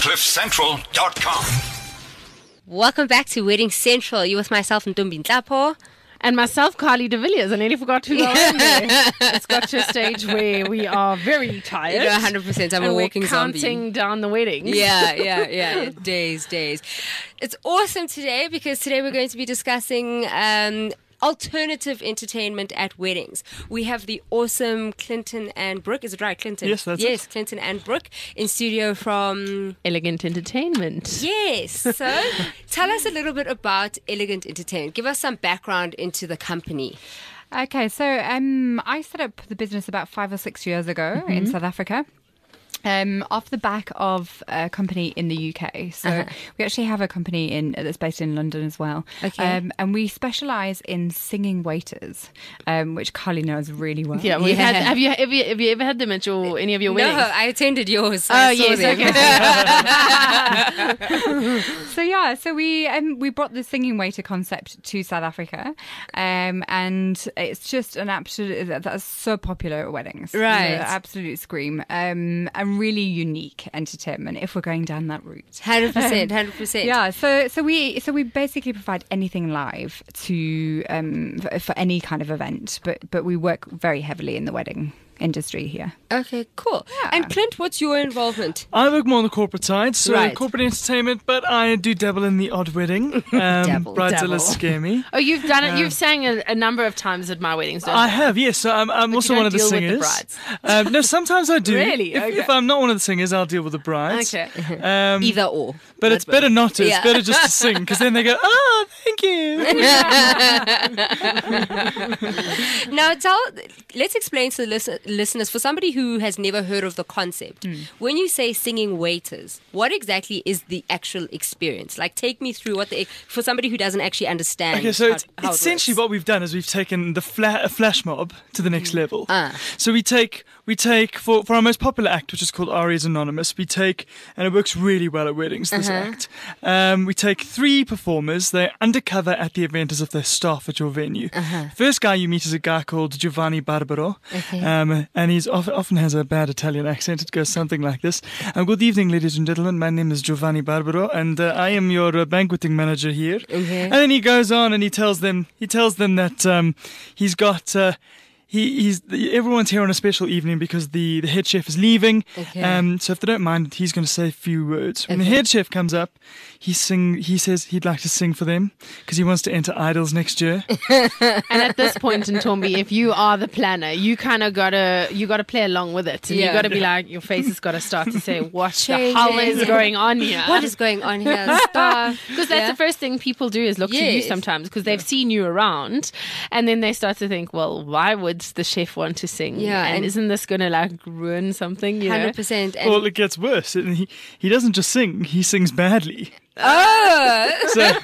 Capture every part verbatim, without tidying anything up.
cliff central dot com. Welcome back to Wedding Central. You're with myself and Ntombi Nhlapo. And myself, Carly de Villiers. I nearly forgot who I was there. It's got to a stage where we are very tired. You're one hundred percent. I'm and a walking we're counting zombie. down the weddings. Yeah, yeah, yeah. Days, days. It's awesome today because today we're going to be discussing um, alternative entertainment at weddings. We have the awesome Clinton and Brooke. Is it right, Clinton? Yes, that's Yes, it. Clinton and Brooke in studio from... Elegant Entertainment. Yes. So tell us a little bit about Elegant Entertainment. Give us some background into the company. Okay, so um, I set up the business about five or six years ago mm-hmm. in South Africa. Um, off the back of a company in the U K. So Uh-huh. we actually have a company in that's based in London as well. Okay. Um, and we specialise in singing waiters, um, which Carly knows really well. Yeah, we've Yeah. had, have you have you have you ever had them at your any of your No, weddings? I attended yours. So Oh I saw yes, them. okay. So yeah, so we um, we brought the singing waiter concept to South Africa, um, and it's just an absolute that's so popular at weddings, Right. It's an absolute scream, um, and really unique entertainment if we're going down that route. one hundred percent, one hundred percent. Yeah, so so we so we basically provide anything live to um, for, for any kind of event, but but we work very heavily in the wedding industry here. Okay, cool. Yeah. And Clint, what's your involvement? I work more on the corporate side, so Right. corporate entertainment, but I do dabble in the odd wedding. Um, Dabble, Bridezillas dabble. scare me. Oh, you've done it. You've sang a, a number of times at my weddings. Don't I you? have, yes. So I'm, I'm also you one don't of the deal with singers. the brides? Um, no, sometimes I do. Really? If, Okay. if I'm not one of the singers, I'll deal with the brides. Okay. Um, Either or. But it's better not to. Yeah. It's better just to sing, because then they go, oh, thank you. Now, tell. Let's explain to the listen, listeners, for somebody who has never heard of the concept, when you say singing waiters, what exactly is the actual experience? Like, take me through what the, for somebody who doesn't actually understand. Okay, so how, it's how it essentially works. what we've done is we've taken the fla- a flash mob to the next level. Ah. So we take we take for, for our most popular act, which is called Arias Anonymous. We take, and it works really well at weddings. This Uh-huh. act, um, we take three performers. They're undercover at the event as if they're staff at your venue. Uh-huh. First guy you meet is a guy called Giovanni Barbaro, Okay. um, and he's of, often has a bad Italian accent. It goes something like this: um, "Good evening, ladies and gentlemen. My name is Giovanni Barbaro, and uh, I am your uh, banqueting manager here." Okay. And then he goes on and he tells them he tells them that um, he's got uh, he, he's everyone's here on a special evening because the, the head chef is leaving. Okay. Um, so if they don't mind, he's going to say a few words. When the Okay. head chef comes up, he sing he says he'd like to sing for them because he wants to enter Idols next year. And at this point in Tombi, if you are the planner, you kind of gotta you gotta play along with it, and Yeah. you gotta be like, your face has got to start to say, "What Change the hell it. is going on here?" What is going on here? Stuff. Because that's Yeah. the first thing people do is look to you Yes. sometimes because they've seen you around, and then they start to think, well, why would the chef want to sing? Yeah, and, and- isn't this going to like ruin something? You know? one hundred percent. And, Well, it gets worse. And he he doesn't just sing; he sings badly. oh! So,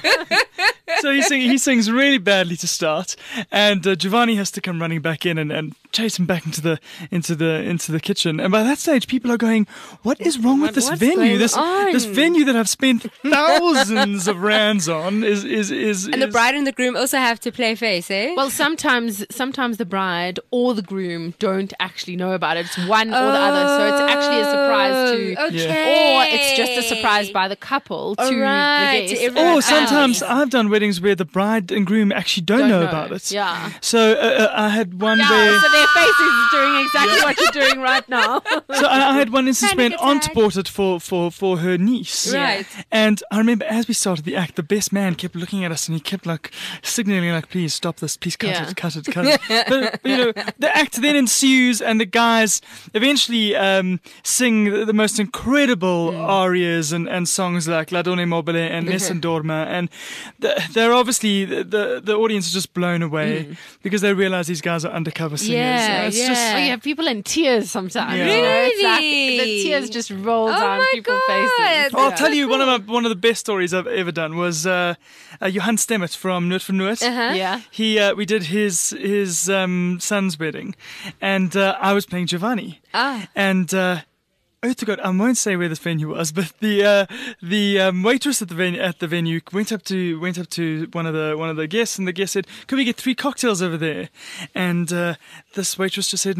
so he, sing, he sings really badly to start, and uh, Giovanni has to come running back in and, and chase him back into the into the into the kitchen. And by that stage, people are going, "What is wrong with What- this what's venue? going This on?" this venue that I've spent thousands of rands on is is is." And the is- bride and the groom also have to play face, eh? Well, sometimes sometimes the bride or the groom don't actually know about it. It's one or the other, so it's actually a surprise to, Oh, okay. or it's just a surprise by the couple to Alright, the to guest. everyone Or sometimes else. I've done weddings where the bride and groom actually don't, Don't know, know. about it. Yeah. So uh, uh, I had one Yeah, where. so their faces is doing exactly what you're doing right now. So I, I had one instance where an Panic aunt attack. bought it for, for, for her niece. Right. And I remember as we started the act, the best man kept looking at us and he kept like signaling like, please stop this, please cut Yeah. it, cut it, cut it. but, you know, the act then ensues and the guys eventually um, sing the, the most incredible arias and, and songs like La Donna Mobile and Nessun Dorma. And the, they're obviously, the, the, the audience is just blown away because they realize these guys are undercover singers. Yeah, And it's yeah. just, Oh, you have people in tears sometimes. Yeah. You know, it's like Really? the tears just roll Oh down my people's God. faces. Well, I'll Yeah. tell you one of my, one of the best stories I've ever done was uh, uh, Johan Stemmet from Noord van Noord. Uh-huh. Yeah. He uh, we did his his um, son's wedding, and uh, I was playing Giovanni. Ah. And uh, oh to God, I won't say where this venue was, but the uh, the um, waitress at the venue at the venue went up to went up to one of the one of the guests, and the guest said, "Could we get three cocktails over there?" And uh, this waitress just said, "No."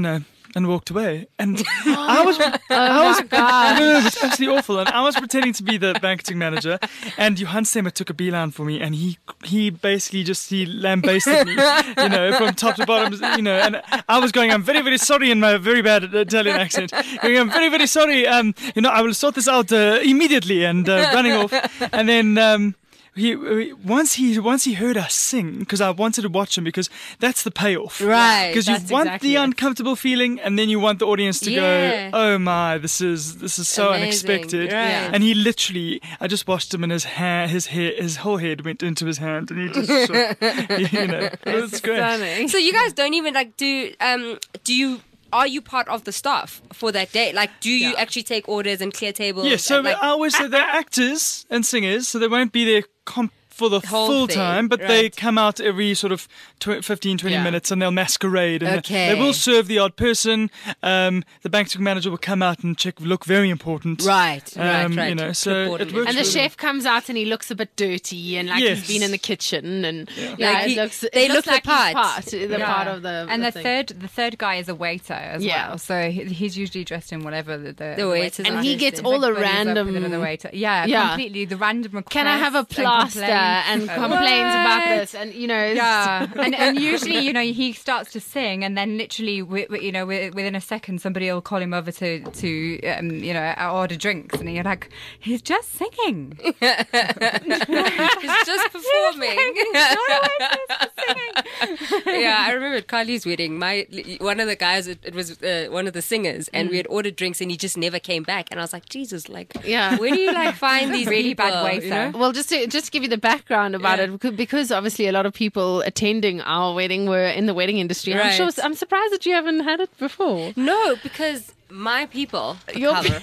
and walked away. And I was, I was, I know, it was absolutely awful. And I was pretending to be the banqueting manager, and Johan Stemmer took a beeline for me, and he he basically just he lambasted me, you know, from top to bottom, you know. And I was going, I'm very very sorry in my very bad Italian accent. Going, I'm very very sorry. Um, you know, I will sort this out uh, immediately, and uh, running off, and then. Um, He, once he once he heard us sing, because I wanted to watch him, because that's the payoff, Right, Because you that's want exactly the it. uncomfortable feeling, and then you want the audience to Yeah. go, "Oh my, this is this is so Amazing, unexpected." right. And he literally, I just watched him, and his hair, his hair, his whole head went into his hand, and he just, shook, you know, it's great. Stunning. So you guys don't even like do um do you are you part of the staff for that day? Like, do you Yeah. actually take orders and clear tables? Yeah, so and, like, I always say they're actors and singers, so they won't be there comp- for the Whole full thing, time, but they right. come out every sort of tw- fifteen, twenty Yeah. minutes, and they'll masquerade. And Okay. they will serve the odd person. Um, the banqueting manager will come out and check, look very important. Right, right, Um, right. You know, so Important. it works And the really chef comes out and he looks a bit dirty and like Yes. he's been in the kitchen and yeah, Like it he- looks, it they looks look like the he's part. part, the Yeah. part of the and the the, thing. third the third guy is a waiter as Yeah. well, so he, he's usually dressed in whatever the the, The waiters And are he dressed gets in. all the Everybody's up random- with another waiter. Yeah, Yeah. completely the random requests. Can I have a and plaster complaints. and Uh, complains about What? this and you know Yeah, and and usually you know he starts to sing, and then literally wi- wi- you know wi- within a second somebody will call him over to to um, you know order drinks, and you're like, he's just singing. He's just performing. Yeah, I remember at Carly's wedding, my one of the guys, it, it was uh, one of the singers, and we had ordered drinks, and he just never came back. And I was like, Jesus, like, Yeah. where do you like find these Really people, bad waiter. you know? Well, just to just to give you the background about Yeah. it, because- because obviously a lot of people attending our wedding were in the wedding industry. I'm Right. sure. I'm surprised that you haven't had it before. No, because my people, the Your colour,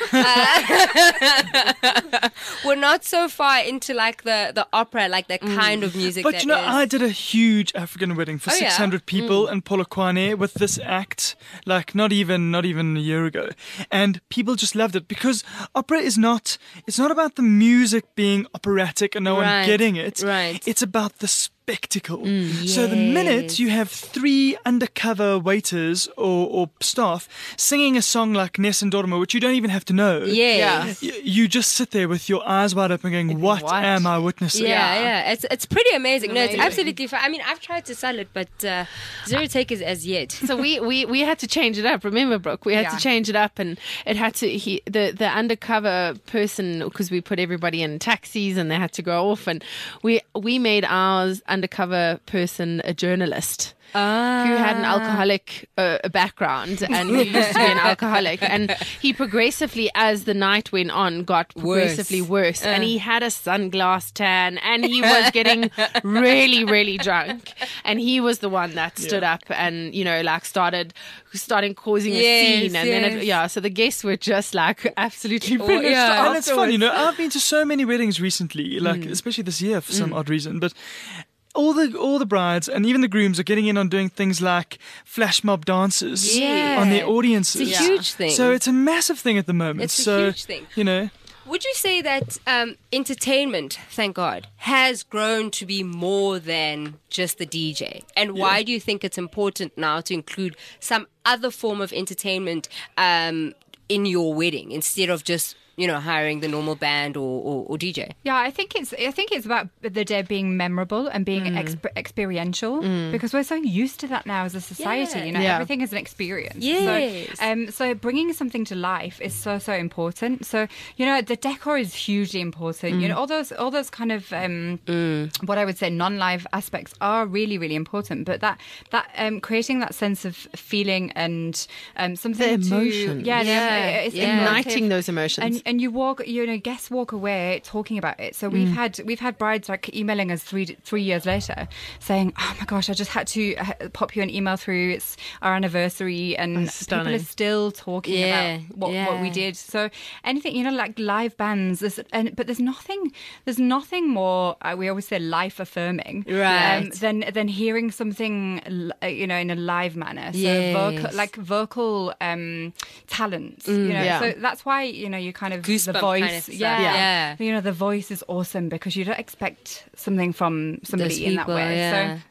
uh, we're not so far into like the, the opera, like the kind of music. But that you know, is- I did a huge African wedding for Oh, yeah? six hundred people in Polokwane with this act, like not even not even a year ago, and people just loved it because opera is not it's not about the music being operatic and no Right, one getting it. right. It's about the spectacle. So the minute Yes. you have three undercover waiters or, or staff singing a song like Nes and Dorma, which you don't even have to know. Yes. y- You just sit there with your eyes wide open going, what, What? am I witnessing? Yeah, yeah, it's it's pretty amazing. No, it's Amazing. absolutely fun. I mean, I've tried to sell it, but uh, zero takers as yet. So we, we, we had to change it up. Remember, Brooke? We had Yeah. to change it up, and it had to. He the the undercover person, because we put everybody in taxis and they had to go off, and we we made ours undercover person a journalist. Who had an alcoholic uh, background and who used to be an alcoholic, and he progressively, as the night went on, got progressively worse. And he had a sunglass tan, and he was getting really, really drunk. And he was the one that stood up and you know, like started, starting causing a Yes, scene, and then yes. it, yeah. So the guests were just like absolutely Oh, finished. yeah. And it's fun, you know. afterwards. I've been to so many weddings recently, like especially this year for some odd reason. But all the all the brides and even the grooms are getting in on doing things like flash mob dances Yeah. on their audiences. It's a huge thing. So it's a massive thing at the moment. It's a so, huge thing. You know, Would you say that um, entertainment, thank God, has grown to be more than just the D J? And why do you think it's important now to include some other form of entertainment um, in your wedding instead of just, you know, hiring the normal band or, or, or D J? Yeah, I think it's I think it's about the day being memorable and being Mm. exp- experiential, because we're so used to that now as a society. Yeah. You know, Yeah. everything is an experience. Yes. So, um, so bringing something to life is so so important. So you know, the decor is hugely important. You know, all those all those kind of um, what I would say non-live aspects are really really important. But that that um, creating that sense of feeling and um, something The to emotion. yeah, Yeah. the- it's Yeah. emotive. Igniting those emotions. And and you walk, you know, guests walk away talking about it. So we've had we've had brides like emailing us three three years later, saying, "Oh my gosh, I just had to uh, pop you an email through. It's our anniversary, and That's people stunning. are still talking Yeah, about what, what we yeah. did." So anything, you know, like live bands. There's, and but there's nothing there's nothing more. Uh, we always say life affirming, Right. than than hearing something, l- uh, you know, in a live manner. So Yes. vocal, like vocal um, talents. you know, Yeah. so that's why you know you kind of the Goosebump voice. kind of stuff. yeah. Yeah. You know, the voice is awesome because you don't expect something from somebody Those in that people, way. yeah. So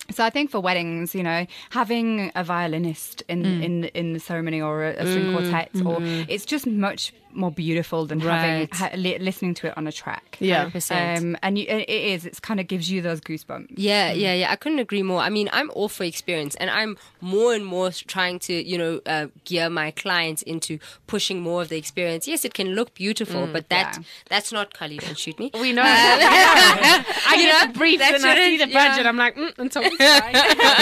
So I think for weddings, you know, having a violinist in Mm. in in the ceremony or a, a string quartet, or it's just much more beautiful than having Right. ha, li, listening to it on a track. Yeah. one hundred percent. Um, and you, it is. It's kind of gives you those goosebumps. Yeah, yeah, yeah. I couldn't agree more. I mean, I'm all for experience, and I'm more and more trying to, you know, uh, gear my clients into pushing more of the experience. Yes, it can look beautiful, but that yeah. that's not Kali. Don't shoot me. We know. I You get know, the brief that's and I what see it- the budget. yeah. I'm like, mm, it's always fine.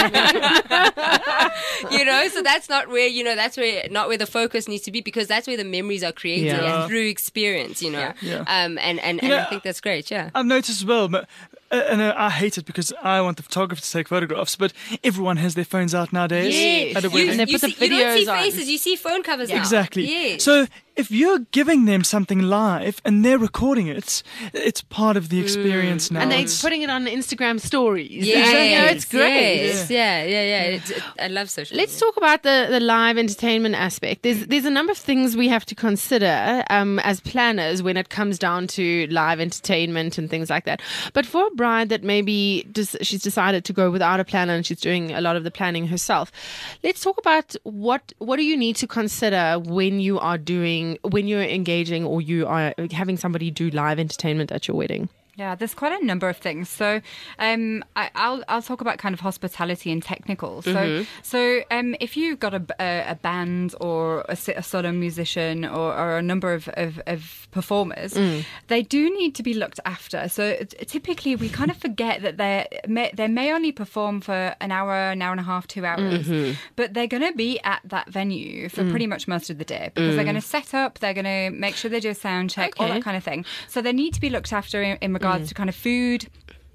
You know, so that's not where, you know, that's where not where the focus needs to be, because that's where the memories are created Yeah. and through experience. You know, Yeah. um, and and, and Yeah. I think that's great. Yeah. I've noticed as well, but, uh, and uh, I hate it because I want the photographer to take photographs, but everyone has their phones out nowadays Yes. at a You- wedding. And they put the see, you don't see videos on. faces, you see phone covers now. Exactly. Yes. So if you're giving them something live and they're recording it, it's part of the experience now. And they're It's- putting it on Instagram stories. Yeah, You know, it's great. Yes. Yeah, yeah, yeah. It's, it, I love social Let's media. talk about the, the live entertainment aspect. There's there's a number of things we have to consider um, as planners when it comes down to live entertainment and things like that. But for a bride that maybe des- she's decided to go without a planner and she's doing a lot of the planning herself, let's talk about what what do you need to consider when you are doing when you're engaging or you are having somebody do live entertainment at your wedding. Yeah, there's quite a number of things. So, um, I, I'll I'll talk about kind of hospitality and technical. So, Mm-hmm. so um, if you've got a, a, a band or a, si- a solo musician or, or a number of, of, of performers, Mm. they do need to be looked after. So, t- typically, we kind of forget that they may, they may only perform for an hour, an hour and a half, two hours, Mm-hmm. but they're going to be at that venue for Mm. pretty much most of the day because they're going to set up, they're going to make sure they do a sound check, all Okay. that kind of thing. So they need to be looked after in, in regards to kind of food,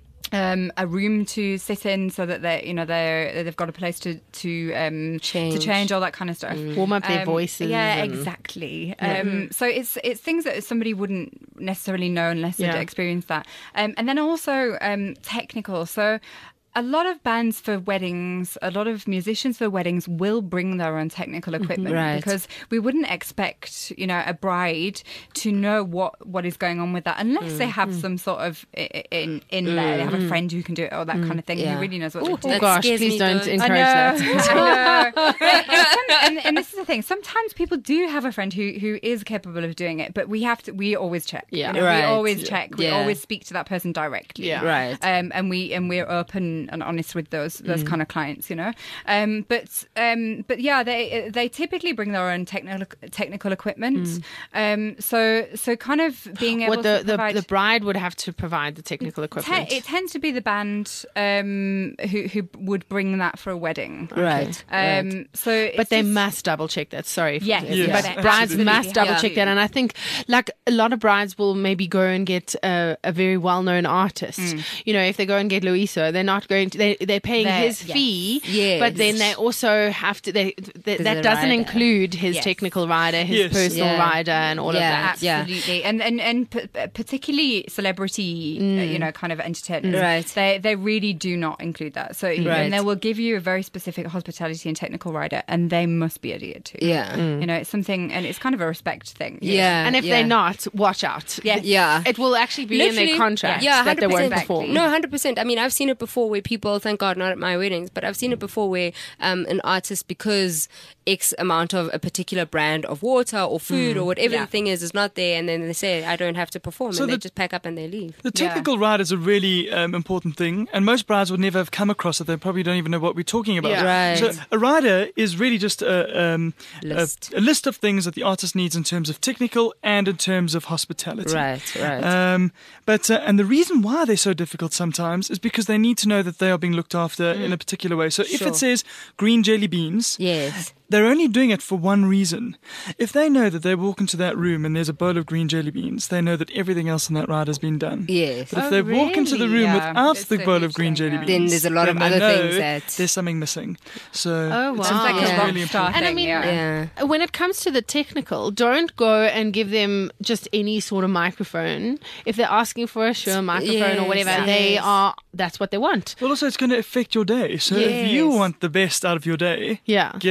um, a room to sit in, so that they, you know, they they've got a place to to um, Change. to change, all that kind of stuff. Warm up their Um, voices Yeah, and- exactly. Um, so it's it's things that somebody wouldn't necessarily know unless Yeah. they'd experienced that. Um, and then also um, technical. So. A lot of bands for weddings, a lot of musicians for weddings will bring their own technical equipment Right. because we wouldn't expect, you know, a bride to know what, what is going on with that unless they have some sort of i- i- in in there. They have a friend who can do it or that kind of thing Yeah. who really knows what Ooh, they're Oh doing. That gosh, scares please me, don't though. encourage I know, that. I know. But- and, some, and, and this is the thing. Sometimes people do have a friend who, who is capable of doing it, but we have to. We always check. Yeah. You know, Right. we always check. We Yeah. always speak to that person directly. Yeah. Right. Um, and we and we're open and honest with those those kind of clients. You know. Um, but um, but yeah, they they typically bring their own technical technical equipment. Um, so so kind of being able What the, to the, provide. the bride would have to provide the technical equipment. Te- it tends to be the band um, who who would bring that for a wedding. Right. Um, right. So, But it's they just- must double check that. Sorry. for- Yes, Yes, but yes, brides absolutely. must double Yeah. check that. And I think, like, a lot of brides will maybe go and get a, a very well known artist. Mm. You know, if they go and get Luiso, they're not going to, they, they're paying They're- his yes. fee. Yes. But then they also have to, they, they, There's that a doesn't rider. include his Yes. technical rider, his Yes. personal Yeah. rider, and all Yeah. of that. Absolutely, and and and p- particularly celebrity, uh, you know, kind of entertainment. Right. They they really do not include that. So Right. and they will give you a very specific hospitality and technical rider, and they must be adhered to. Yeah. You know, it's something, and it's kind of a respect thing. Yeah. And if yeah. they're not, watch out. Yes. Yeah. It will actually be in Literally, their contract yeah, that they won't one hundred percent. perform. No, one hundred percent. I mean, I've seen it before where people, thank God, not at my weddings, but I've seen it before where um, an artist, because X amount of a particular brand of water or food or whatever Yeah. the thing is, is not there, and then they say, I don't have to perform, So and they the- just pack up and they leave. The technical ride is a really um, important thing, and most brides would never have come across it. They probably don't even know what we're talking about. Yeah. Right. So a rider is really just a, um, List. a, a list of things that the artist needs in terms of technical and in terms of hospitality. Right, right. Um, but uh, and the reason why they're so difficult sometimes is because they need to know that they are being looked after in a particular way. So if Sure. it says green jelly beans, yes. they're only doing it for one reason. If they know that they walk into that room and there's a bowl of green jelly beans, they know that everything else in that ride has been done. Yes. But if Oh, they walk into the really? room Yeah. without It's the a bowl huge of green thing, jelly yeah. beans, Then there's a lot of then they other know things that- there's something missing. So Oh, it's, wow. Like it's a Yeah. rock really star important. And I thing, mean, yeah. Yeah. when it comes to the technical, don't go and give them just any sort of microphone. If they're asking for a Shure microphone or Yes, whatever, they yes. are, that's what they want. Well, also, it's going to affect your day. So if you Yes. want the best out of your day, Yeah. give them what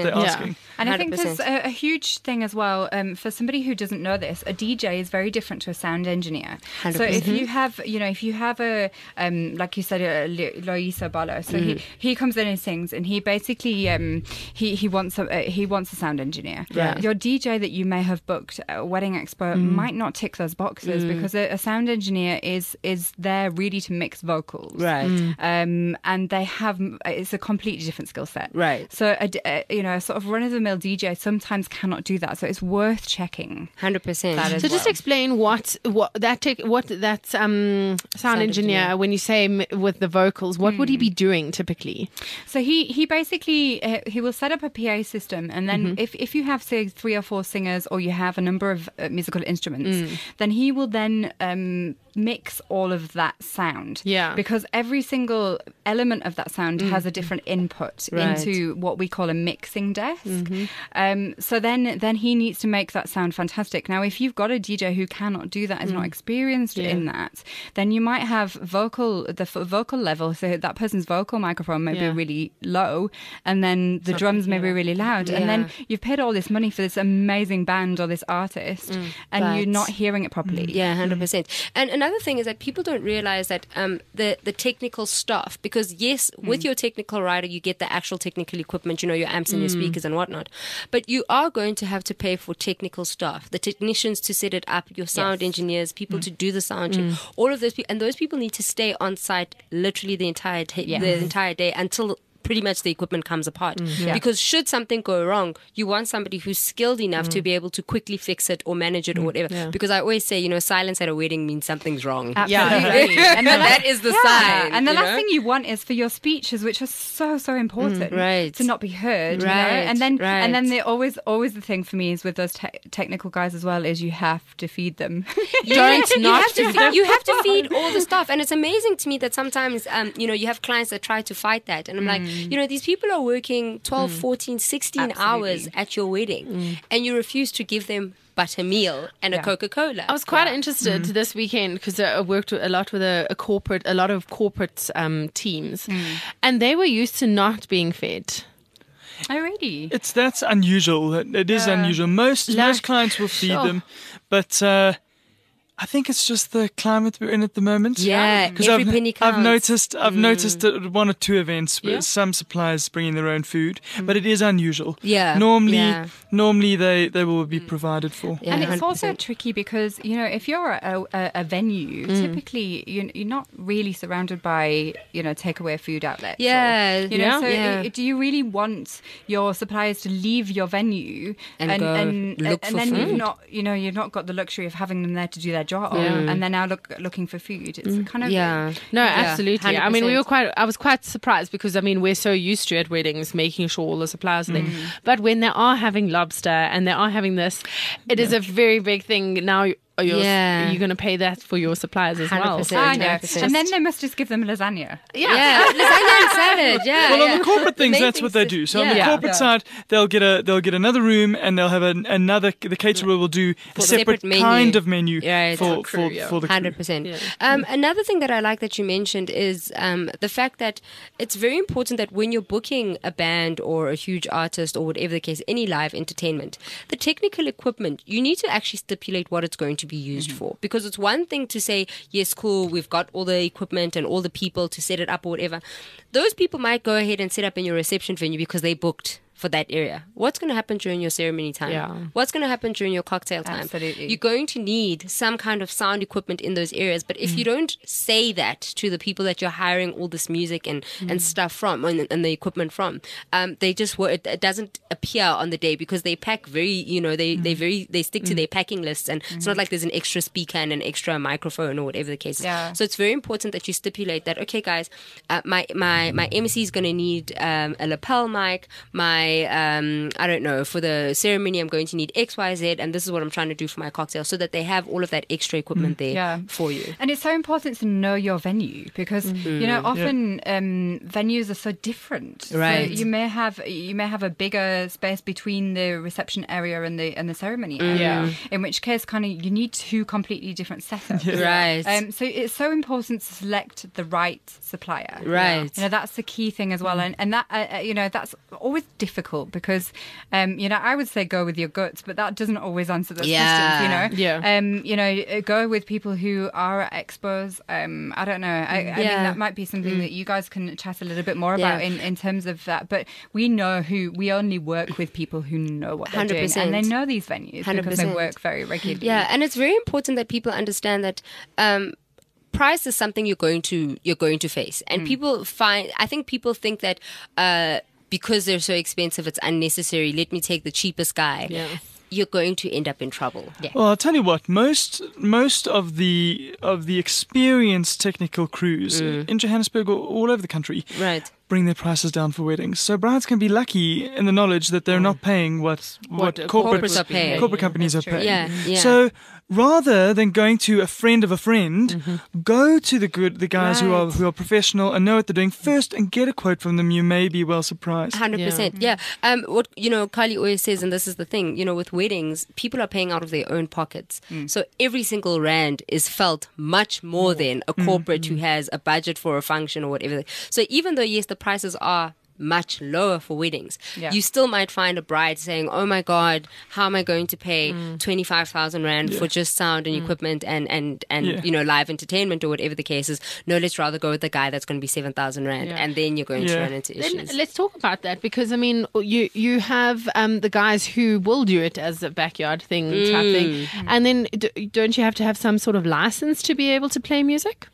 what they're Yeah. asking. And I think one hundred there's a, a huge thing as well um, for somebody who doesn't know this. A D J is very different to a sound engineer. one hundred So percent. if you have, you know, if you have a, um, like you said, a Lo- Loisa Balo, so he, he comes in and sings, and he basically um, he he wants a uh, he wants a sound engineer. Yeah. Your D J that you may have booked at a wedding expo might not tick those boxes because a, a sound engineer is is there really to mix vocals, Right. Um, and they have it's a completely different skill set, Right. So a, d- a- you know, a sort of run of the mill D J sometimes cannot do that. So it's worth checking. one hundred percent. That is So just well. explain what what that take what that um sound, Sound engineer, engineer. when you say m- with the vocals, what would he be doing typically? So he he basically uh, he will set up a P A system, and then if if you have say three or four singers, or you have a number of uh, musical instruments, then he will then um, mix all of that sound. Yeah. Because every single element of that sound has a different input Right. into what we call a mixing desk. Um, so then then he needs to make that sound fantastic. Now, if you've got a D J who cannot do that, is not experienced in that, then you might have vocal the f- vocal level. So that person's vocal microphone may Yeah. be really low, and then the drums may be really loud, and then Yeah. you've paid all this money for this amazing band or this artist, and But- you're not hearing it properly. Yeah, one hundred percent. And another thing is that people don't realize that um, the, the technical stuff, because yes, with your technical rider, you get the actual technical equipment, you know, your amps and your speakers and whatnot. But you are going to have to pay for technical staff, the technicians to set it up, your sound Yes. engineers, people to do the sound check, all of those people. And those people need to stay on site literally the entire, ta- Yes. the entire day until pretty much the equipment comes apart. Yeah. Because should something go wrong, you want somebody who's skilled enough to be able to quickly fix it or manage it or whatever. Yeah. Because I always say, you know, silence at a wedding means something's wrong. Absolutely. And that is the Yeah. sign. And the you last know? thing you want is for your speeches, which are so so important, right. to not be heard. you know? Right, And then right. and then the always always the thing for me is with those te- technical guys as well is you have to feed them. Don't you not have to feed, you have to feed all the stuff. And it's amazing to me that sometimes um, you know, you have clients that try to fight that. And I'm like, you know, these people are working twelve, fourteen, sixteen hours Absolutely. at your wedding and you refuse to give them but a meal and a Yeah. Coca-Cola. I was quite interested this weekend because I worked with- a lot with a, a corporate, a lot of corporate um, teams, and they were used to not being fed. Already. It's that's unusual. It it is Yeah. unusual. Most Like, most clients will feed sure. them, but uh, I think it's just the climate we're in at the moment. Yeah, because every I've, penny I've counts. noticed I've noticed at one or two events where Yeah. some suppliers bringing their own food, but it is unusual. Yeah, normally yeah. normally they, they will be provided for. Yeah, And it's one hundred also percent. tricky because, you know, if you're a, a, a venue, typically you, you're not really surrounded by, you know, takeaway food outlets. or- Yeah, you know, yeah. so Yeah. i- do you really want your suppliers to leave your venue And go and, look and for then food? you've not, you know, you've not got the luxury of having them there to do their job, Yeah. and they're now look, looking for food. It's kind of Yeah. No, Yeah, absolutely. I mean, we one hundred percent. were quite. I was quite surprised because I mean, we're so used to at weddings making sure all the suppliers are there. But when they are having lobster and they are having this, it is a very big thing now. Are you Yeah. you're going to pay that for your suppliers as well? one hundred percent. I know. one hundred percent. And then they must just give them lasagna. Yeah, lasagna and salad. Yeah. Well, yeah. on the corporate things, main that's what they things do. is- So on the yeah. corporate Yeah. side, they'll get a they'll get another room and they'll have an, another. The caterer will do a the separate, separate menu. kind of menu Right. for For crew, for, yeah. for the crew. Hundred percent. Yeah. Um, another thing that I like that you mentioned is um, the fact that it's very important that when you're booking a band or a huge artist or whatever the case, any live entertainment, the technical equipment, you need to actually stipulate what it's going to be used for. Because it's one thing to say, yes, cool, we've got all the equipment and all the people to set it up or whatever. Those people might go ahead and set up in your reception venue because they booked for that area. What's going to happen during your ceremony time? Yeah. What's going to happen during your cocktail time? Absolutely. You're going to need some kind of sound equipment in those areas. But if you don't say that to the people that you're hiring all this music and, and stuff from and, and the equipment from, um, they just were, it, it doesn't appear on the day because they pack very, you know, they, they very, they stick to their packing lists and it's not like there's an extra speaker and an extra microphone or whatever the case is. Yeah. So it's very important that you stipulate that, okay, guys, uh, my, my, my M C is going to need um, a lapel mic, my Um, I don't know, for the ceremony I'm going to need X, Y, Z, and this is what I'm trying to do for my cocktail, so that they have all of that extra equipment there Yeah. for you. And it's so important to know your venue because you know often um, venues are so different. Right. So you may have you may have a bigger space between the reception area and the and the ceremony area. Yeah. In which case, kind of you need two completely different setups. Right. Um, so it's so important to select the right supplier. Right. You know that's the key thing as well, and and that uh, uh, you know that's always difficult. difficult because, um, you know, I would say go with your guts, but that doesn't always answer those Yeah. questions, you know? Yeah. Um, you know, go with people who are at expos. Um, I don't know. I, I mean, Yeah. that might be something that you guys can chat a little bit more Yeah. about in, in terms of that. But we know who, we only work with people who know what they're one hundred doing. percent. And they know these venues because one hundred percent. they work very regularly. Yeah, and it's very important that people understand that um, price is something you're going to you're going to face, and people find. I think people think that uh, because they're so expensive, it's unnecessary. Let me take the cheapest guy. Yeah. You're going to end up in trouble. Yeah. Well, I'll tell you what. Most most of the of the experienced technical crews in Johannesburg or all over the country Right. bring their prices down for weddings. So brides can be lucky in the knowledge that they're not paying what what, What corporate corporates are paying. corporate companies That's are true. paying. Yeah, yeah. So rather than going to a friend of a friend, Mm-hmm. go to the good the guys who are Right. who are professional and know what they're doing first, and get a quote from them. You may be well surprised. Hundred percent, yeah. Um, what you know, Kylie always says, and this is the thing, you know, with weddings, people are paying out of their own pockets, so every single rand is felt much more than a corporate who has a budget for a function or whatever. So even though yes, the prices are much lower for weddings, Yeah. you still might find a bride saying, "Oh my God, how am I going to pay twenty five thousand rand for just sound and equipment and and and Yeah. you know live entertainment or whatever the case is? No, let's rather go with the guy that's going to be seven thousand rand, Yeah. and then you're going to Yeah. run into Then issues." let's talk about that because I mean you you have um, the guys who will do it as a backyard thing type Mm. thing, and then d- don't you have to have some sort of license to be able to play music?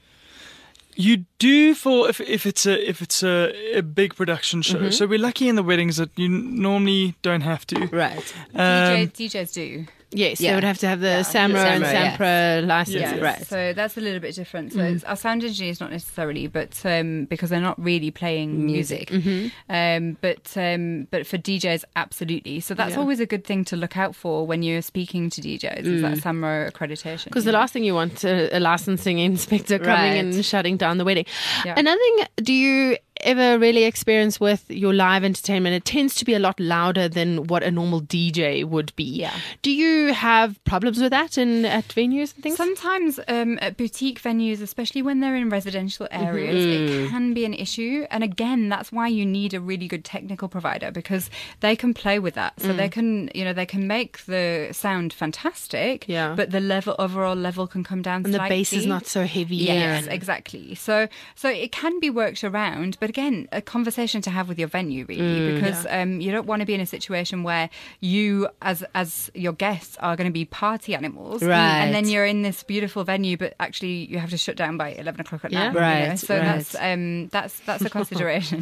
You do for if if it's a if it's a, a big production show. So we're lucky in the weddings that you n- normally don't have to. Right. Um, D J, D Js do. Yes, Yeah. they would have to have the SAMRO and SAMRO, yeah. SAMPRA licenses. Yeah, Right. So that's a little bit different. So it's, our sound engineers not necessarily, but um, because they're not really playing music. Music. Um, but um, but for D Js, absolutely. So that's Yeah. always a good thing to look out for when you're speaking to D Js. Is that SAMRO accreditation? Because the last thing you want a, a licensing inspector coming Right. and shutting down the wedding. Yeah. Another thing, do you ever really experience with your live entertainment? It tends to be a lot louder than what a normal D J would be. Yeah. Do you have problems with that in at venues and things? Sometimes um, at boutique venues, especially when they're in residential areas, it can be an issue. And again, that's why you need a really good technical provider because they can play with that. So they can, you know, they can make the sound fantastic, Yeah. but the level overall level can come down and the slightly. bass is not so heavy. Yes, and- exactly. So, so it can be worked around, but again, a conversation to have with your venue, really, because um, you don't want to be in a situation where you, as as your guests, are going to be party animals, Right. and then you're in this beautiful venue, but actually you have to shut down by eleven o'clock at Yeah. night. you know? Right, So right. that's um, that's that's a consideration.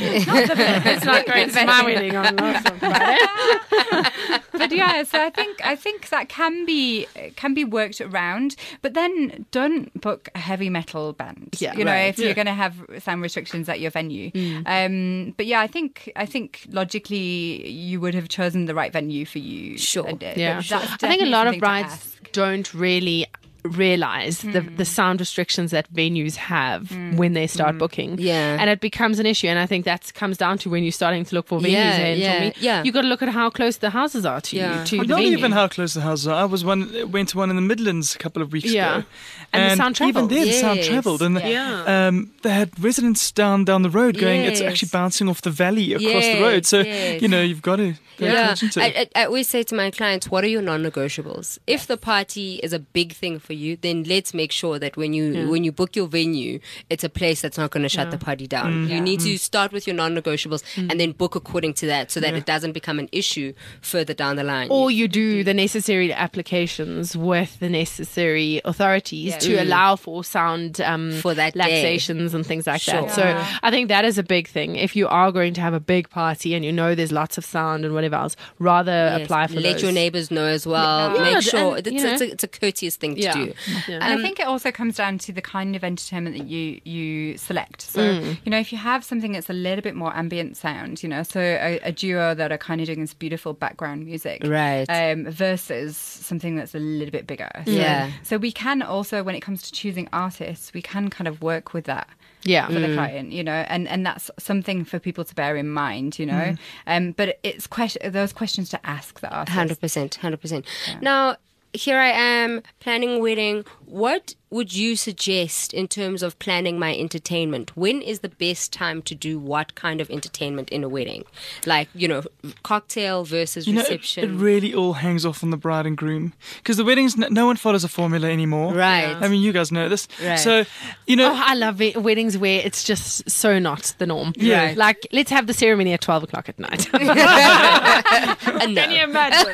It's not great. It's my wedding on last Friday. But yeah, so I think I think that can be can be worked around, but then don't book a heavy metal band. Yeah, you know, right. if you're going to have sound restrictions at your venue. Um, but yeah, I think I think logically you would have chosen the right venue for you. Sure. And, uh, Yeah, but that's I think a definitely lot of something to brides ask. don't really realize the the sound restrictions that venues have when they start booking. Yeah. and it becomes an issue. And I think that comes down to when you're starting to look for venues. Yeah, and yeah, for me, yeah. you got to look at how close the houses are to Yeah. you. To Well, the not venue. even how close the houses are. I was one went to one in the Midlands a couple of weeks Yeah. ago, And the sound even travelled. there the sound Yes. travelled, and Yeah. um, they had residents down down the road going. It's Yes. actually bouncing off the valley across the Yes, road. So yes. you know you've got to pay Yeah, attention to. I, it. I, I always say to my clients, what are your non-negotiables? If the party is a big thing for you, then let's make sure that when you when you book your venue, it's a place that's not going to shut the party down. You need to start with your non-negotiables and then book according to that, so that it doesn't become an issue further down the line. Or you do the necessary applications with the necessary authorities to allow for sound um, For that day. laxations and things like Sure. that. So I think that is a big thing. If you are going to have a big party and you know there's lots of sound and whatever else, rather Yes. apply for Let those. your neighbors know as well. Yeah. Make Yeah, sure and, it's, you know. it's, a, it's a courteous thing to Yeah. do. Yeah. And I think it also comes down to the kind of entertainment that you you select. So, you know, if you have something that's a little bit more ambient sound, you know, so a, a duo that are kind of doing this beautiful background music, Right. um, versus something that's a little bit bigger. So, Yeah. So we can also, when it comes to choosing artists, we can kind of work with that. Yeah. For the client, you know, and, and that's something for people to bear in mind, you know. Um, but it's question those questions to ask the artist. Hundred percent, hundred percent. Now, here I am planning a wedding. What would you suggest in terms of planning my entertainment? When is the best time to do what kind of entertainment in a wedding? Like, you know, cocktail versus You know, it, reception. it really all hangs off on the bride and groom. Because the weddings, n- no one follows a formula anymore. Right. I mean, you guys know this. Right. So, you know, Oh, I love it. Weddings where it's just so not the norm. Yeah. Right. Like, let's have the ceremony at twelve o'clock at night. Uh, no. Can you imagine?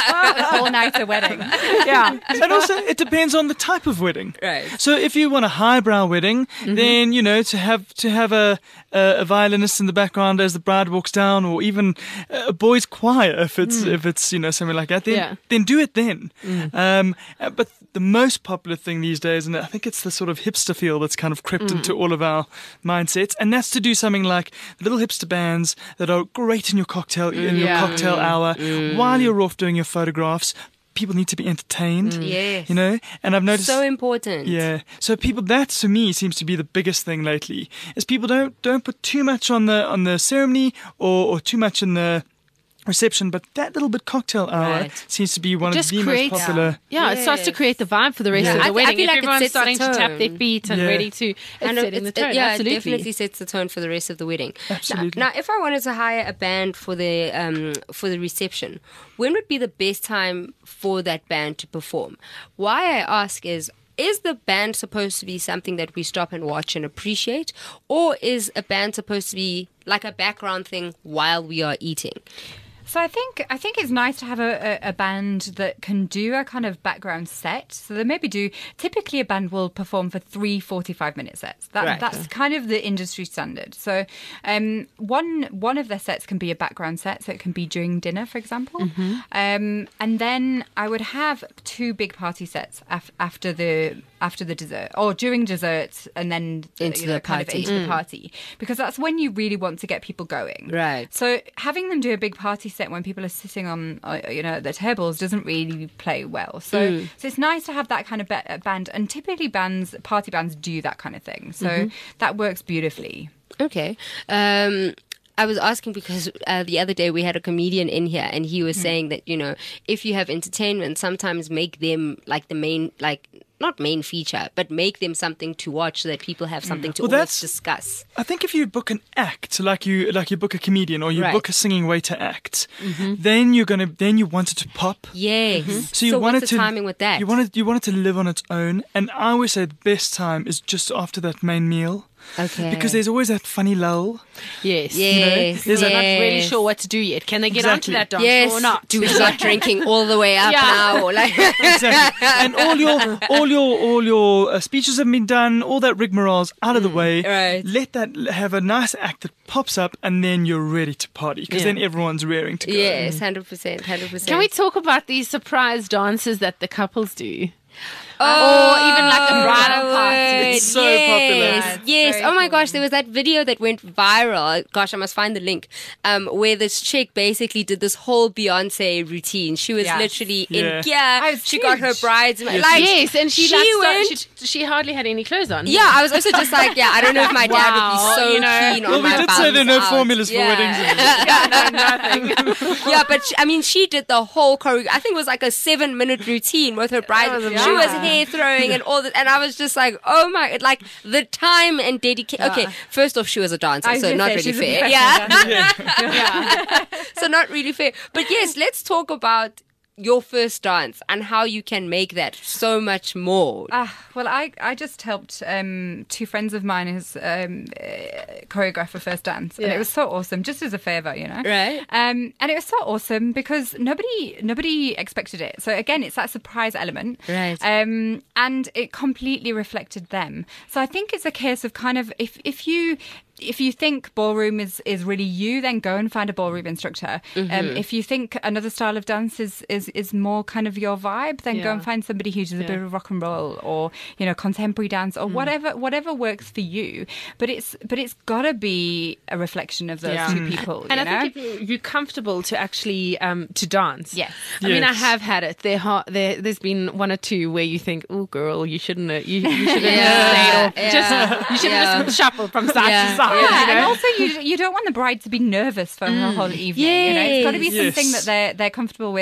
All night a wedding. Yeah. and also it depends on the type of wedding. Right. So if you want a highbrow wedding, then you know to have to have a, a a violinist in the background as the bride walks down, or even a boys' choir if it's if it's you know something like that. Then Yeah. then do it then. Um, uh, but the most popular thing these days, and I think it's the sort of hipster feel that's kind of crept into all of our mindsets, and that's to do something like little hipster bands that are great in your cocktail in your Yeah. cocktail hour while you're off doing your photographs. People need to be entertained. Yes. You know, and I've noticed So important. yeah. So people, that to me seems to be the biggest thing lately. Is people don't don't put too much on the on the ceremony or, or too much in the reception, but that little bit cocktail hour Right. seems to be one Just of the creates, most popular. yeah, it starts to Yes. create the vibe for the rest Yeah. of I the th- I wedding. feel If like it everyone's sets the starting to tap their tone. feet and Yeah. ready to, it's And it- setting the it's- tone. yeah, Absolutely. it definitely sets the tone for the rest of the wedding. Absolutely. Now, now, if I wanted to hire a band for the um, for the reception, when would be the best time for that band to perform? Why I ask is. Is the band supposed to be something that we stop and watch and appreciate? Or is a band supposed to be like a background thing while we are eating? So I think I think it's nice to have a, a, a band that can do a kind of background set. So they maybe do. Typically, a band will perform for three forty-five minute sets. That, Right. That's kind of the industry standard. So um, one one of their sets can be a background set. So it can be during dinner, for example. Mm-hmm. Um, and then I would have two big party sets af- after the after the dessert or during dessert, and then Into you know, the kind of party. into the party, because that's when you really want to get people going. Right. So having them do a big party set when people are sitting on, uh, you know, at their tables doesn't really play well. So, so it's nice to have that kind of ba- band, and typically bands, party bands, do that kind of thing. So that works beautifully. Okay. Um, I was asking because uh, the other day we had a comedian in here, and he was saying that, you know, if you have entertainment, sometimes make them like the main, like not main feature, but make them something to watch so that people have something to Well, almost that's- discuss. I think if you book an act, like you like you book a comedian or you Right. book a singing waiter act, then you're gonna then you want it to pop. Yes. So you want what's it the to timing with that? You want it you want it to live on its own, and I always say the best time is just after that main meal. Okay. Because there's always that funny lull. Yes. Yes. there's They're a- not really yes. sure what to do yet. Can they get Exactly. onto that dance Yes. or not? Do we start drinking all the way up Yeah. now? Or like Exactly. And all your all your all your uh, speeches have been done, all that rigmarole's out of the way. right. Let that l- have a nice act that pops up, and then you're ready to party, because Yeah. then everyone's raring to go. yes, hundred percent, hundred percent. Can we talk about these surprise dances that the couples do? Oh, Or even like a bridal my party. word. It's so yes. popular. Yeah, it's Yes. very Oh my cool. gosh, there was that video that went viral. Gosh, I must find the link. Um, where this chick basically did this whole Beyonce routine. She was Yes. literally Yeah. in gear. Oh, it's She got her huge. brides. Yes. Like, Yes, and she, she like, sta- went. she, she hardly had any clothes on. Yeah, I was also just like, yeah, I don't know if my dad would be Wow, so you know. keen on Well, we my did say there are bums no out. formulas for Yeah. weddings. yeah, no, nothing. Yeah, but she, I mean, she did the whole choreo. I think it was like a seven-minute routine with her bride. was She amazing. was hair throwing and all that, and I was just like, oh my, like the time and dedication. Okay, first off, she was a dancer, I was so gonna not say, really she's a fair. professional Yeah, yeah. so not really fair. But yes, let's talk about your first dance and how you can make that so much more. Ah, well, I, I just helped um, two friends of mine as um, uh, choreograph a first dance, and Yeah. it was so awesome, just as a favour, you know. Right. Um, and it was so awesome because nobody nobody expected it. So again, it's that surprise element, Right. Um, and it completely reflected them. So I think it's a case of kind of if if you. If you think ballroom is, is really you, then go and find a ballroom instructor. Um, if you think another style of dance is, is, is more kind of your vibe, then go Yeah. and find somebody who does a Yeah. bit of rock and roll or you know contemporary dance or whatever whatever works for you. But it's but it's got to be a reflection of those Yeah. two people. And you I know? think if you're comfortable to actually um, to dance. Yes. I mean, I Yes. have had it. There, ha- there, there's been one or two where you think, "Oh, girl, you shouldn't. Have, you, you should have Yeah. stayed off. Yeah. Just you should have Yeah. just shuffled from side Yeah. to side." Yeah, you know? and also you you don't want the bride to be nervous for her whole evening. You know, it's got to be Yes. something Yes. that they're they're comfortable with and they're not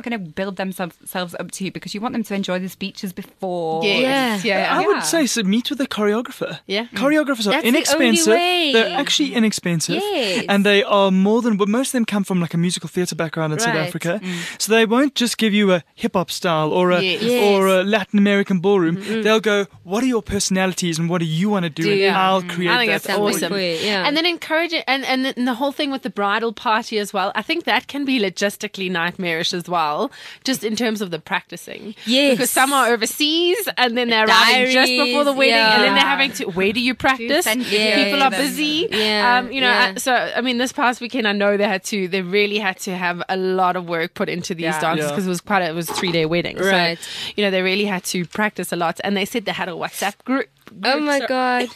going to build themselves up to, because you want them to enjoy the speeches before. Yes. Yeah. Yeah. I Yeah. would say so. Meet with a choreographer. Yeah. Choreographers are That's the only inexpensive. way. They're actually inexpensive, Yes. and they are more than. But most of them come from like a musical theatre background in South Right. Africa, so they won't just give you a hip hop style or a Yes. or Yes. a Latin American ballroom. They'll go, "What are your personalities and what do you want to do?" Do and you? I'll create I think that. that's for awesome. you. for you, yeah. And then encourage it, and, and, the, and the whole thing with the bridal party as well. I think that can be logistically nightmarish as well, just in terms of the practicing. Yes. Because some are overseas and then they're arriving just before the Diaries, wedding, and then yeah. they're having to, where do you practice? send videos People to are them. busy. Yeah, Um, you know, yeah. I- so, I mean, this past weekend, I know they had to, they really had to have a lot of work put into these Yeah. dances Yeah. because it was quite a, it was a three day wedding. Right. So, you know, they really had to practice a lot. And they said they had a WhatsApp group. Oh my so- God.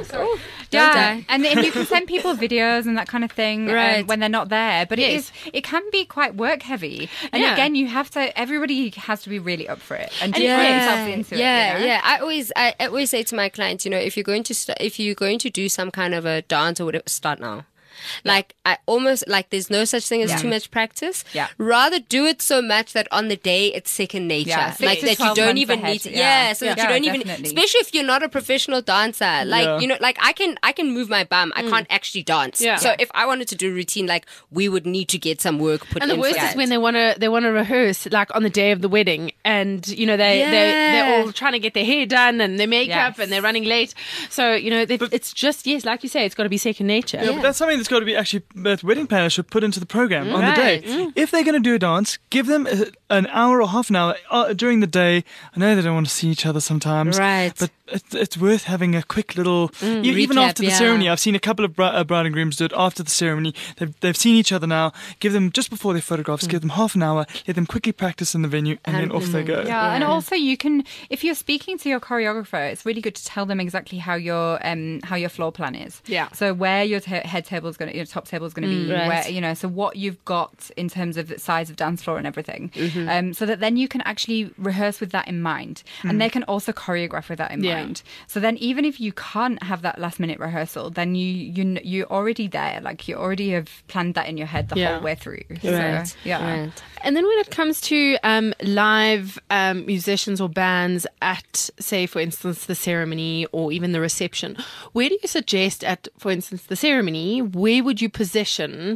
Yeah, die. and and you can send people videos and that kind of thing um, Right. when they're not there. But it Yes. is it can be quite work heavy. And Yeah. again, you have to. Everybody has to be really up for it and just yeah, put themselves into yeah, it. You know? yeah. I always, I always say to my clients, you know, if you're going to, st- if you're going to do some kind of a dance or whatever, start now. Like I almost like there's no such thing as Yeah. too much practice. Yeah. Rather do it so much that on the day it's second nature. Yeah, six like to that you twelve don't months even ahead. need to. Yeah. Yeah, so Yeah. that you don't Yeah, even. definitely. Especially if you're not a professional dancer. Like Yeah. you know, like I can I can move my bum. I can't actually dance. Yeah. So Yeah. if I wanted to do a routine, like we would need to get some work put And the in worst for is that. when they want to they want to rehearse like on the day of the wedding, and you know they they they're Yeah. all trying to get their hair done and their makeup, Yes. and they're running late. So you know they, it's just yes, like you say, it's got to be second nature. Yeah, but that's something that's got to be actually that wedding planners should put into the program on the Right. day. If they're going to do a dance, give them a, an hour or half an hour uh, during the day. I know they don't want to see each other sometimes, Right. But it's, it's worth having a quick little. e- even recap, after the yeah. ceremony, I've seen a couple of bri- uh, bride and grooms do it after the ceremony. They've they've seen each other now. Give them just before their photographs. Give them half an hour. Let them quickly practice in the venue, and then off they go. Yeah, and also you can, if you're speaking to your choreographer, it's really good to tell them exactly how your um how your floor plan is. Yeah. So where your t- head table is going to, your top table is going to be, right. where you know, so what you've got in terms of the size of dance floor and everything, Mm-hmm. um, so that then you can actually rehearse with that in mind, and they can also choreograph with that in Yeah. mind. So then even if you can't have that last minute rehearsal, then you you kn- you're already there, like you already have planned that in your head the Yeah. whole way through. Right. So, yeah. Right. And then when it comes to um, live um, musicians or bands at, say, for instance, the ceremony or even the reception, where do you suggest at, for instance, the ceremony, where would you position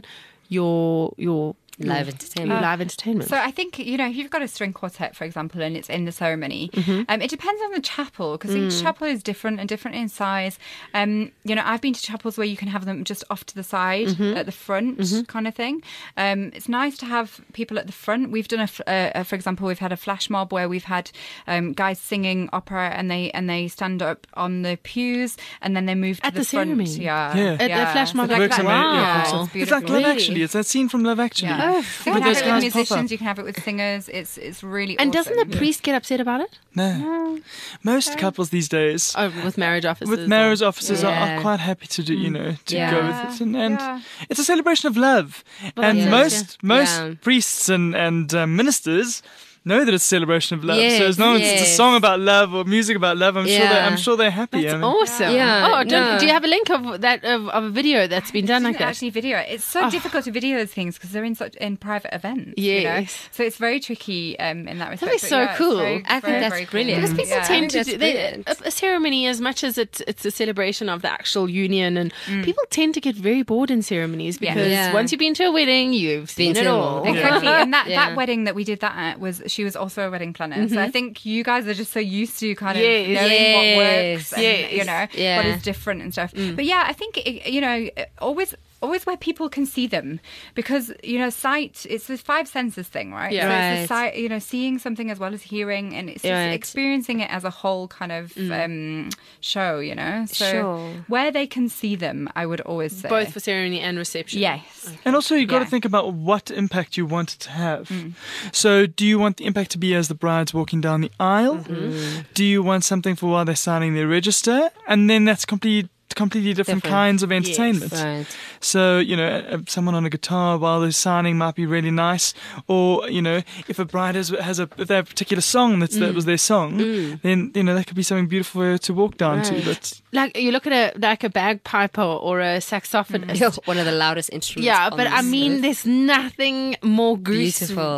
your your Live your- entertainment. your live entertainment? So I think, you know, if you've got a string quartet, for example, and it's in the ceremony, Mm-hmm. um, it depends on the chapel because Mm. each chapel is different and different in size. Um, you know, I've been to chapels where you can have them just off to the side Mm-hmm. at the front kind of thing. Um, it's nice to have people at the front. We've done, a, f- uh, uh, for example, we've had a flash mob where we've had um, guys singing opera and they and they stand up on the pews and then they move to At the, the front. ceremony? Yeah. Yeah. At the flash mob, like Works that. amazing. Wow. Yeah, It's it's beautiful. like Love Really? Actually. It's that scene from Love Actually. Yeah. Oh, You can With have those it guys with pop up. musicians, you can have it with singers. It's it's really and awesome. doesn't the priest get upset about it? No. Most couples these days. Oh, with marriage officers. With marriage officers are, Yeah. are quite happy to do, you know, to Yeah. go with it, and, and Yeah. it's a celebration of love. and that's it, most most Yeah. priests and and um, ministers know that it's a celebration of love. so Yes, as long as it's a yes. song about love or music about love, I'm sure they Yeah. I'm sure they're happy. That's I mean, awesome. Yeah, Oh, don't, no. do you have a link of that of, of a video that's been done like Didn't that? actually video it. It's so difficult to video those things because they're in such in private events. You know? Yes. So it's very tricky um, in that respect. is But so yeah, it's cool. very- I think very, that's very cool. brilliant. Because people Yeah. tend to That's do they, brilliant. a, a ceremony, as much as it's it's a celebration of the actual union, and people tend to get very bored in ceremonies Yeah. because Yeah. once you've been to a wedding, you've seen Been it to them all. all. Exactly, and that, Yeah. that wedding that we did that at was she was also a wedding planner. So I think you guys are just so used to kind of Yes. knowing what Yes. works and Yes. you know Yeah. what is different and stuff. But yeah, I think it, you know always. Always where people can see them, because you know sight. It's the five senses thing, right? Yeah. So it's Right. the sight, you know, seeing something as well as hearing, and it's just Right. experiencing it as a whole kind of um, show. You know, so Sure. where they can see them, I would always say Both for ceremony and reception. yes. And also, you've got to Yeah. think about what impact you want it to have. Mm. So, do you want the impact to be as the bride's walking down the aisle? Mm-hmm. Do you want something for while they're signing their register? And then that's complete, completely different, Different. kinds of entertainment. Right. So, you know, uh, someone on a guitar while they're signing might be really nice. Or, you know, if a bride has, has a, if they have a particular song that's, Mm. that was their song, then, you know, that could be something beautiful for her to walk down to. Right. But Like you look at a like a bagpiper or a saxophonist. One of the loudest instruments. Yeah, on but I this mean, earth. there's nothing more gruesome. beautiful.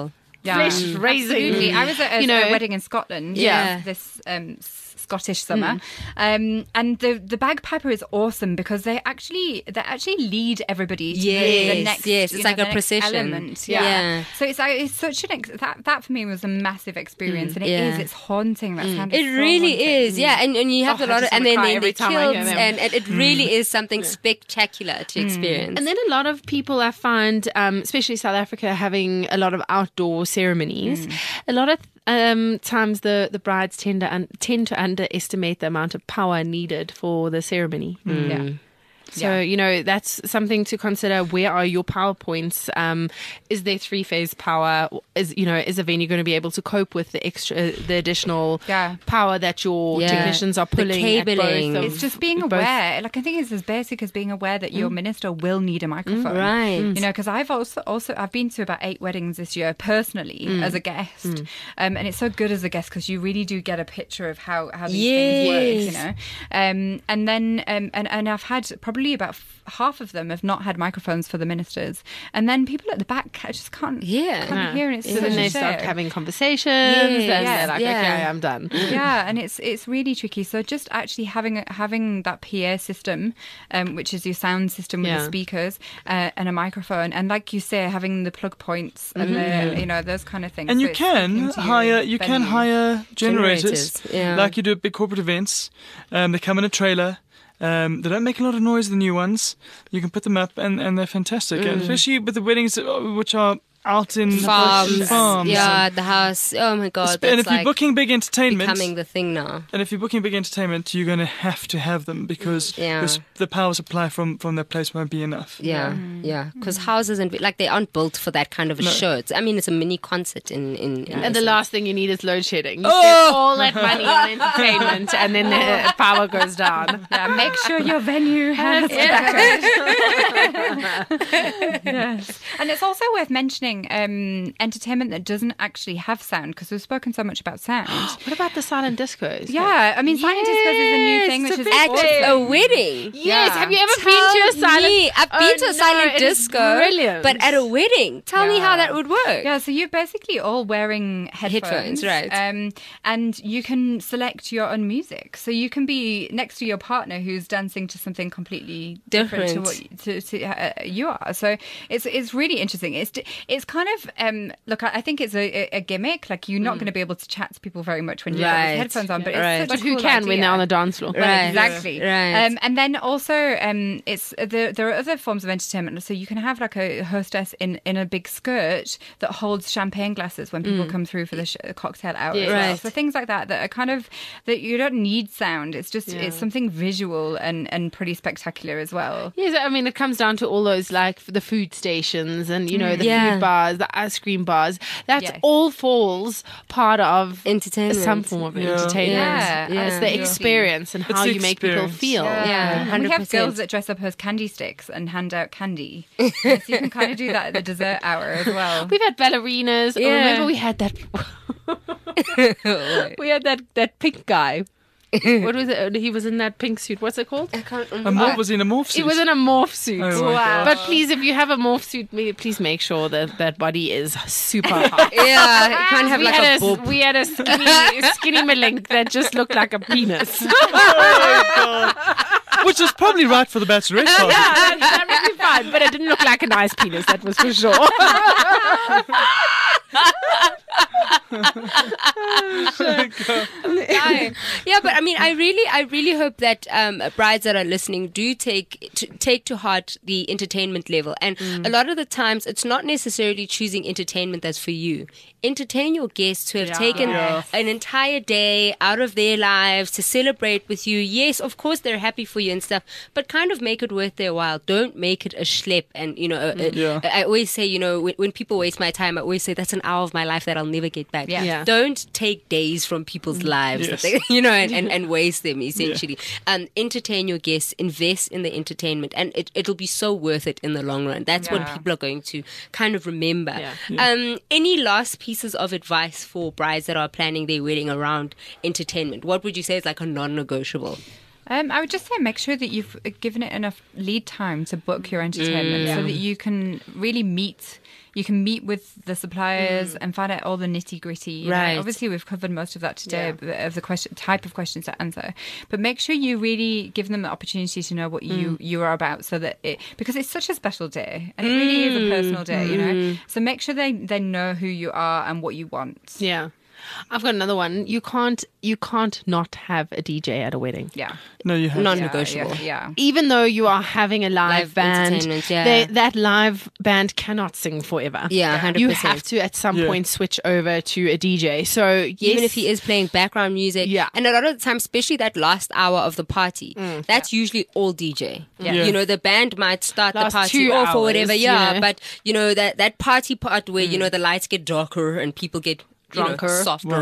flesh raising. Absolutely. I was at a, You know, a wedding in Scotland Yeah. this um, s- Scottish summer, um, and the the bagpiper is awesome because they actually they actually lead everybody to the- the Yes, next yes, you it's know, like the a next procession. element. Yeah. Yeah. So it's like, it's such an ex- that that for me was a massive experience, and it is Yeah. it's haunting. That sound It is so really haunting. is, yeah, and, and you have Oh, a I lot of, just and wanna then, cry then every the time I hear kilts, them. and, and it really is something spectacular to experience. And then a lot of people I find, um, especially South Africa, having a lot of outdoor ceremonies. A lot of um, times the, the brides tend to, un- tend to underestimate the amount of power needed for the ceremony. Yeah. So, Yeah. you know, that's something to consider. Where are your power points? Um, is there three phase power? Is, you know, is a venue going to be able to cope with the extra, the additional Yeah. power that your Yeah. technicians are The pulling at both cabling. of- It's just being both- aware. Like I think it's as basic as being aware that your minister will need a microphone. Right. You know, because I've also also I've been to about eight weddings this year personally as a guest, um, and it's so good as a guest because you really do get a picture of how how these things work. Yes. You know, um, and then um, and and I've had probably about f- half of them have not had microphones for the ministers, and then people at the back ca- just can't Yeah. can't Yeah. hear, and it's So such then a they start shame. having conversations, Yes, and they're like, yeah. "Okay, I'm done." Yeah, and it's it's really tricky. So just actually having a- having that P A system, um, which is your sound system with Yeah. the speakers uh, and a microphone, and like you say, having the plug points and the you know those kind of things. And So you it's can speaking to your hire you can venue. hire generators, Generators, yeah. like you do at big corporate events. Um, they come in a trailer. Um, they don't make a lot of noise. The new ones, you can put them up, and, and they're fantastic. And especially with the weddings, uh, which are out in farms, farms. yeah, the house. Oh my god, and that's if you're like booking big entertainment, becoming the thing now. and if you're booking big entertainment, you're going to have to have them because Yeah. this, the power supply from from that place won't be enough. Yeah, yeah, because houses and like they aren't built for that kind of a show. It's, I mean, it's a mini concert in in. in And the essence. last thing you need is load shedding. You Oh! spend all that money on entertainment, and then the power goes down. Yeah, make sure your venue has yes. And it's also worth mentioning um, entertainment that doesn't actually have sound because we've spoken so much about sound. What about the silent discos? Yeah, I mean, silent discos is a new thing, Yes, which it's is a at big a awesome. wedding. Yes. Yeah. Have you ever Tell been to a silent? me. I've been Oh, to a no, silent it is disco, brilliant. but at a wedding. Tell me how Yeah. that would work. Yeah, so you're basically all wearing headphones, Headphones, right. Um, and you can select your own music. So you can be next to your partner who's dancing to something completely different, to Different. what you- to, to, uh, you are. So it's it's really interesting. It's it's kind of um, look. I I think it's a, a gimmick. Like you're not going to be able to chat to people very much when you have Right. these headphones on. But Right. it's such But a who cool can when idea. they're on the dance floor? Well, Right. exactly. Right. Um, and then also, um, it's there. There are other forms of entertainment. So you can have like a hostess in, in a big skirt that holds champagne glasses when people come through for the sh- cocktail hour. Yeah. as well. Right. So things like that that are kind of that you don't need sound. It's just Yeah. it's something visual and and pretty spectacular as well. Yes, I mean, it comes down to all those like the food stations and, you know, the Yeah. food bars, the ice cream bars. That Yes. all falls part of Entertainment. some form of Yeah. entertainment. Yeah, Yeah. It's the absolutely. experience and It's how the you make people experience. feel. Yeah. And we have one hundred percent. girls that dress up as candy sticks and hand out candy. So you can kind of do that at the dessert hour as well. We've had ballerinas. Yeah. Remember we had that we had that, that pink guy. What was it? He was in that pink suit. What's it called? I can't A remember. morph was in a morph suit. It was in a morph suit. Oh my God. But please, if you have a morph suit, may- please make sure that that body is super hot. Yeah, you can't have we, like had a boob. we had a skinny, skinny malink that just looked like a penis. Which is probably right for the bachelorette party. Yeah, that, that would be fine, but it didn't look like a nice penis, that was for sure. Guy. Yeah, but I mean, I really, I really hope that um, brides that are listening do take to, take to heart the entertainment level. And a lot of the times, it's not necessarily choosing entertainment that's for you. Entertain your guests who have taken Yeah. an entire day out of their lives to celebrate with you. Yes, of course, they're happy for you and stuff, but kind of make it worth their while. Don't make it a schlep. And you know, a- a- Yeah. I always say, you know, when, when people waste my time, I always say that's an hour of my life that I'll never get back. Yeah. Yeah. Don't take days from people's lives, Yes. that they, you know, and, and, and waste them essentially. Um, entertain your guests, invest in the entertainment, and it, it'll be so worth it in the long run. That's what Yeah. people are going to kind of remember. Yeah. Um, any last pieces of advice for brides that are planning their wedding around entertainment? What would you say is like a non-negotiable? Um, I would just say make sure that you've given it enough lead time to book your entertainment, so that you can really meet. You can meet with the suppliers mm. and find out all the nitty gritty. Right. Know? Obviously, we've covered most of that today Yeah. of the question type of questions to answer. But make sure you really give them the opportunity to know what mm. you you are about, so that it because it's such a special day and it mm. really is a personal day, you know. So make sure they they know who you are and what you want. Yeah. I've got another one. You can't you can't not have a D J at a wedding. Yeah. No, you have. Non-negotiable. Yeah, yeah, yeah. Even though you are having a live, Live band, entertainment, yeah. they, that live band cannot sing forever. Yeah, one hundred You percent. have to at some Yeah. point switch over to a D J. So yes, Even if he is playing background music. Yeah. And a lot of the time, especially that last hour of the party, that's usually all D J. Yeah. Yeah. You know, the band might start Last the party two off or hours, whatever, you yeah. know. But, you know, that, that party part where, you know, the lights get darker and people get you know, Drunker. softer.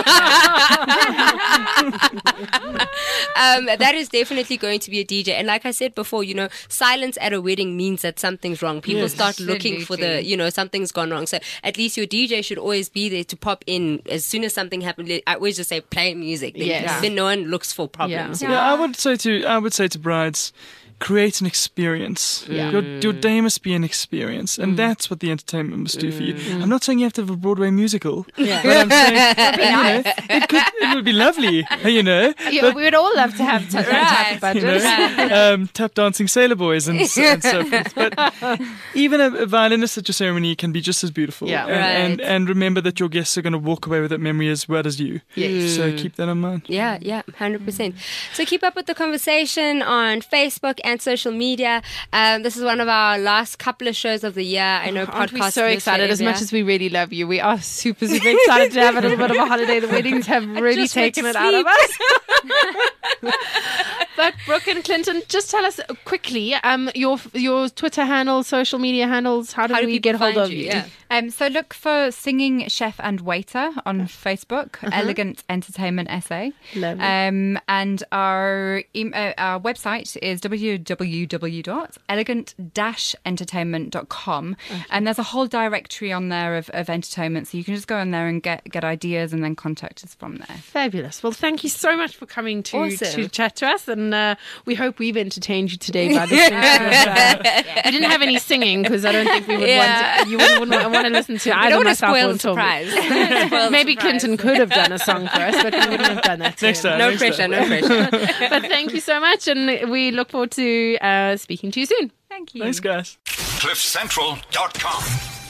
um, that is definitely going to be a D J. And like I said before, you know, silence at a wedding means that something's wrong. People Yes. start looking for the, Absolutely. you know, something's gone wrong. So at least your D J should always be there to pop in as soon as something happens. I always just say play music. Then, Yes. then no one looks for problems. Yeah. Yeah, I would say to I would say to brides, create an experience. Yeah. Your, your day must be an experience, and that's what the entertainment must do for you. I'm not saying you have to have a Broadway musical, Yeah. but I'm saying you know, it could it would be lovely, you know. Yeah, we would all love to have such that type of You budget. know, um, tap dancing sailor boys and, so- and so forth. But even a, a violinist at your ceremony can be just as beautiful. Yeah. and, and Right. and remember that your guests are going to walk away with that memory as well as you. Yes. So keep that in mind. Yeah, yeah, one hundred percent. So keep up with the conversation on Facebook and social media. Um, this is one of our last couple of shows of the year. I know podcast. Aren't we so listener excited? As area. much as we really love you, we are super, super excited to have a little bit of a holiday. The weddings have really just went taken to it out of sleep. us. But Brooke and Clinton, just tell us quickly um, your your Twitter handles, social media handles. How do, How do we people get hold find of you? you? Yeah. Um, so look for Singing Chef and Waiter on Facebook, Elegant Entertainment S A. Lovely. Um, and our em- uh, our website is w w w dot elegant dash entertainment dot com. And there's a whole directory on there of, of entertainment, so you can just go in there and get, get ideas and then contact us from there. Fabulous. Well, thank you so much for coming to, Awesome. to chat to us. And uh, we hope we've entertained you today by listening to us. Uh, we didn't have any singing because I don't think we would Yeah. want to, you wouldn't, wouldn't want to listen to I either don't want to myself spoil or the Tom. surprise. Spoil the Maybe surprise. Clinton could have done a song for us, but we wouldn't have done that. to Next him. time. No next pressure, time. no pressure. But thank you so much, and we look forward to uh, speaking to you soon. Thank you. Thanks, guys. cliff central dot com